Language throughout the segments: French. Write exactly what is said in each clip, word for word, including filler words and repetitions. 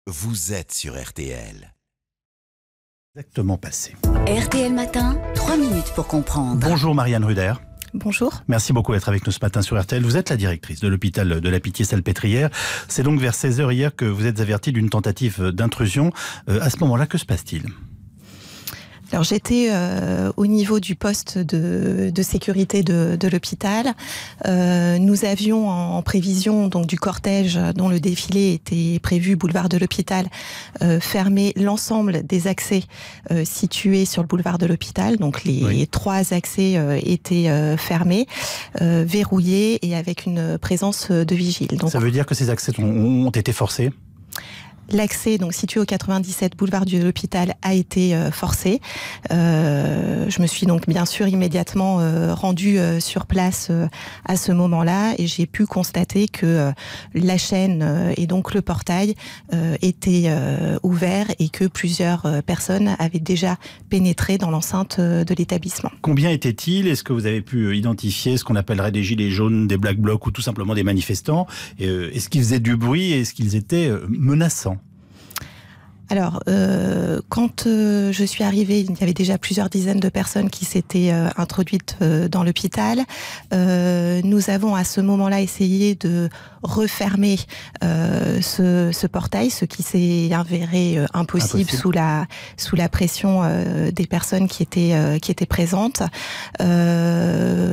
Vous êtes sur R T L. Exactement passé. R T L Matin, trois minutes pour comprendre. Bonjour Marianne Ruder. Bonjour. Merci beaucoup d'être avec nous ce matin sur R T L. Vous êtes la directrice de l'hôpital de la Pitié-Salpêtrière. C'est donc vers seize heures hier que vous êtes avertie d'une tentative d'intrusion. Euh, à ce moment-là, que se passe-t-il ? Alors j'étais euh, au niveau du poste de, de sécurité de, de l'hôpital. Euh, nous avions en prévision donc du cortège dont le défilé était prévu boulevard de l'hôpital euh, fermer l'ensemble des accès euh, situés sur le boulevard de l'hôpital. Donc les oui. trois accès euh, étaient euh, fermés, euh, verrouillés et avec une présence de vigiles. Donc, ça veut dire que ces accès ont, ont été forcés ? L'accès, donc situé au quatre-vingt-dix-sept boulevard de l'hôpital, a été euh, forcé. Euh, je me suis donc bien sûr immédiatement euh, rendue euh, sur place euh, à ce moment-là et j'ai pu constater que euh, la chaîne euh, et donc le portail euh, étaient euh, ouverts et que plusieurs euh, personnes avaient déjà pénétré dans l'enceinte euh, de l'établissement. Combien étaient-ils ? Est-ce que vous avez pu identifier ce qu'on appellerait des gilets jaunes, des black blocs ou tout simplement des manifestants ? Et, euh, est-ce qu'ils faisaient du bruit et est-ce qu'ils étaient euh, menaçants ? Alors, euh, quand euh, je suis arrivée, il y avait déjà plusieurs dizaines de personnes qui s'étaient euh, introduites euh, dans l'hôpital. Euh, nous avons à ce moment-là essayé de refermer euh, ce, ce portail, ce qui s'est avéré euh, impossible, impossible sous la sous la pression euh, des personnes qui étaient euh, qui étaient présentes. Euh,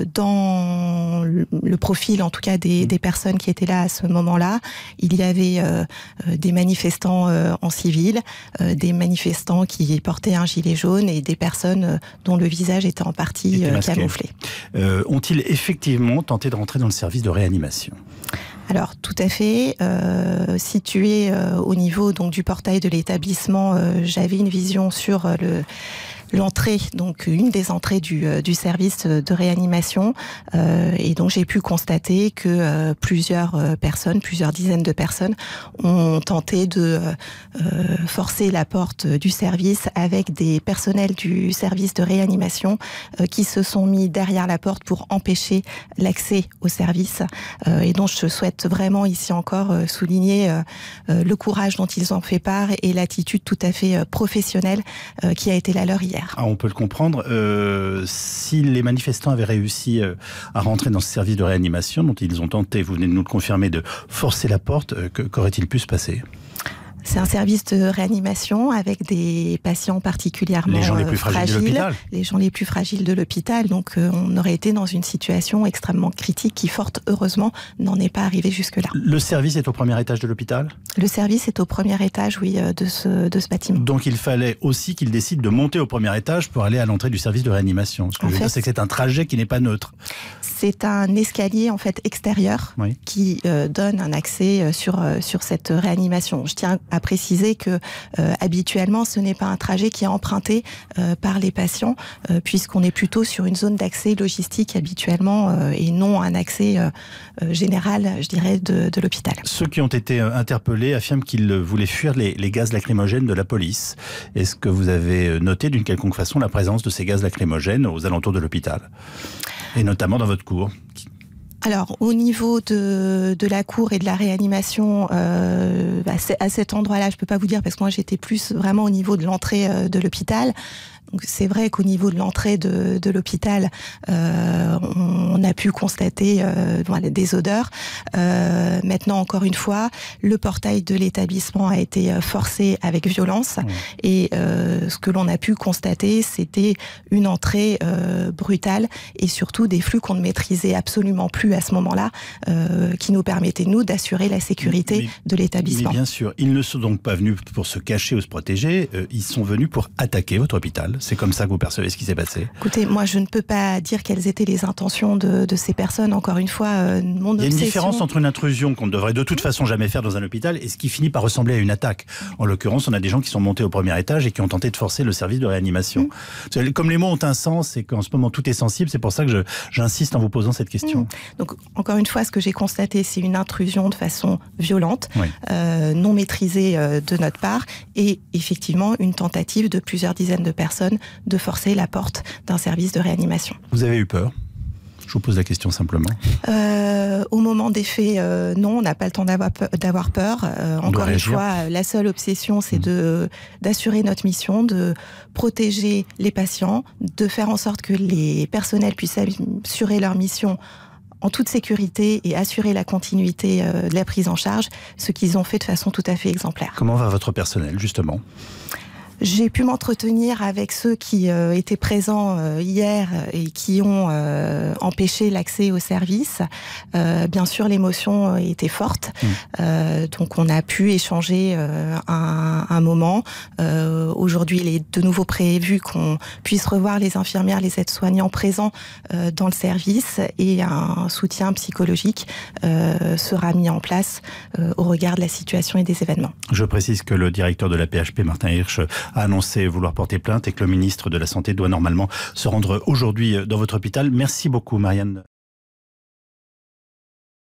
dans le profil, en tout cas, des, des personnes qui étaient là à ce moment-là, il y avait euh, des manifestants euh, en civil. Euh, des manifestants qui portaient un gilet jaune et des personnes euh, dont le visage était en partie euh, camouflé. Euh, ont-ils effectivement tenté de rentrer dans le service de réanimation ? Alors tout à fait, euh, situé euh, au niveau donc du portail de l'établissement, euh, j'avais une vision sur euh, le l'entrée, donc une des entrées du, euh, du service de réanimation, euh, et donc j'ai pu constater que euh, plusieurs euh, personnes, plusieurs dizaines de personnes ont tenté de euh, forcer la porte du service avec des personnels du service de réanimation euh, qui se sont mis derrière la porte pour empêcher l'accès au service, euh, et donc je souhaite vraiment ici encore euh, souligner euh, euh, le courage dont ils ont fait part et l'attitude tout à fait euh, professionnelle euh, qui a été la leur hier. Ah, on peut le comprendre. Euh, si les manifestants avaient réussi euh, à rentrer dans ce service de réanimation dont ils ont tenté, vous venez de nous le confirmer, de forcer la porte, euh, qu'aurait-il pu se passer ? C'est un service de réanimation avec des patients particulièrement les gens les plus fragiles, fragiles de l'hôpital. Les gens les plus fragiles de l'hôpital. Donc euh, on aurait été dans une situation extrêmement critique qui, fort heureusement, n'en est pas arrivé jusque-là. Le service est au premier étage de l'hôpital ? Le service est au premier étage, oui, de ce, de ce bâtiment. Donc il fallait aussi qu'ils décident de monter au premier étage pour aller à l'entrée du service de réanimation. Ce que en je veux fait, dire, c'est que c'est un trajet qui n'est pas neutre. C'est un escalier en fait extérieur oui. qui euh, donne un accès sur, euh, sur cette réanimation. Je tiens à préciser que euh, habituellement ce n'est pas un trajet qui est emprunté euh, par les patients euh, puisqu'on est plutôt sur une zone d'accès logistique habituellement euh, et non un accès euh, euh, général, je dirais, de, de l'hôpital. Ceux qui ont été interpellés affirment qu'ils voulaient fuir les, les gaz lacrymogènes de la police. Est-ce que vous avez noté d'une quelconque façon la présence de ces gaz lacrymogènes aux alentours de l'hôpital ? Et notamment dans votre cour ? Alors, au niveau de, de la cour et de la réanimation, euh, bah, à cet endroit-là, je peux pas vous dire parce que moi j'étais plus vraiment au niveau de l'entrée euh, de l'hôpital. Donc c'est vrai qu'au niveau de l'entrée de, de l'hôpital, euh, on, on a pu constater euh, voilà, des odeurs. Euh, maintenant, encore une fois, le portail de l'établissement a été forcé avec violence. Mmh. Et euh, ce que l'on a pu constater, c'était une entrée euh, brutale et surtout des flux qu'on ne maîtrisait absolument plus à ce moment-là, euh, qui nous permettaient, nous, d'assurer la sécurité mais, de l'établissement. Mais bien sûr, ils ne sont donc pas venus pour se cacher ou se protéger, euh, ils sont venus pour attaquer votre hôpital. C'est comme ça que vous percevez ce qui s'est passé ? Écoutez, moi je ne peux pas dire quelles étaient les intentions de, de ces personnes. Encore une fois, euh, mon obsession... Il y a une différence entre une intrusion qu'on ne devrait de toute façon jamais faire dans un hôpital et ce qui finit par ressembler à une attaque. En l'occurrence, on a des gens qui sont montés au premier étage et qui ont tenté de forcer le service de réanimation. Mmh. Comme les mots ont un sens et qu'en ce moment tout est sensible, c'est pour ça que je, j'insiste en vous posant cette question. Mmh. Donc, encore une fois, ce que j'ai constaté, c'est une intrusion de façon violente, oui. euh, non maîtrisée euh, de notre part et effectivement une tentative de plusieurs dizaines de personnes de forcer la porte d'un service de réanimation. Vous avez eu peur ? Je vous pose la question simplement. Euh, au moment des faits, euh, non, on n'a pas le temps d'avoir peur. D'avoir peur. Euh, encore une fois, la seule obsession, c'est mmh. de, d'assurer notre mission, de protéger les patients, de faire en sorte que les personnels puissent assurer leur mission en toute sécurité et assurer la continuité euh, de la prise en charge, ce qu'ils ont fait de façon tout à fait exemplaire. Comment va votre personnel, justement ? J'ai pu m'entretenir avec ceux qui euh, étaient présents euh, hier et qui ont euh, empêché l'accès au service. Euh, bien sûr, l'émotion était forte. Mmh. Euh, donc, on a pu échanger euh, un, un moment. Euh, aujourd'hui, il est de nouveau prévu qu'on puisse revoir les infirmières, les aides-soignants présents euh, dans le service et un soutien psychologique euh, sera mis en place euh, au regard de la situation et des événements. Je précise que le directeur de la P H P, Martin Hirsch, a annoncé vouloir porter plainte et que le ministre de la Santé doit normalement se rendre aujourd'hui dans votre hôpital. Merci beaucoup, Marianne.